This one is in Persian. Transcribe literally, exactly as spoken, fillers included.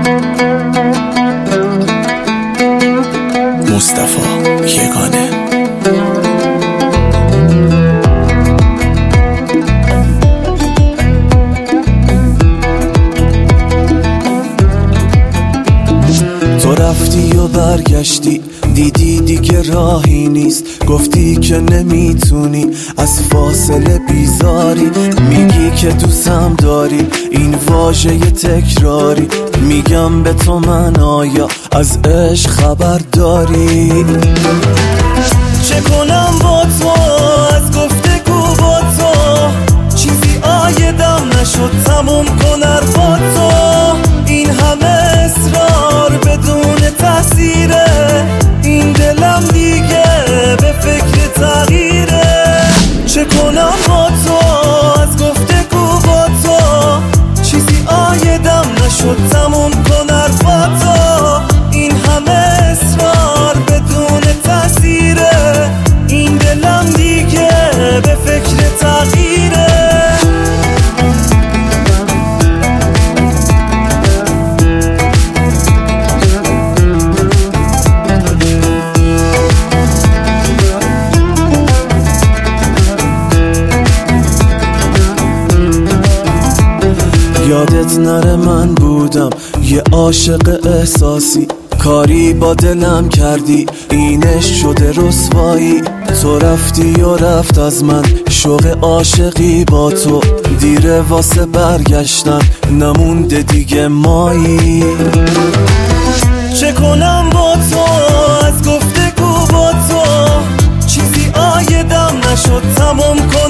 مصطفی یگانه. تو رفتی و برگشتی، دیدی دیگه راهی نیست، گفتی که نمیتونی از فاصله بیزاری، میگی که دوستم داری، این واژه تکراری، میگم به تو من آیا از عشق خبر داری؟ چه کنم با تو از گفتگو با تو، چیزی آیدم نشد تموم کن حرفا تو، این همه اصرار بدون تاثیره، این دلم دیگه به فکر تغییره. چه کنم با تو از گفتگو با تو، چیزی آیدم نشد تموم کن حرفا تو، این همه اصرار بدون تاثیره، این دلم دیگه به فکر تغییره. یادت نره من بودم یه عاشق احساسی، کاری با دلم کردی اینش شده رسوایی، تو رفتی و رفت از من شوق عاشقی با تو، دیره واسه برگشتن نمونده دیگه مایی. چه کنم با تو از گفتگو با تو، چیزی آیدم نشد تمام کن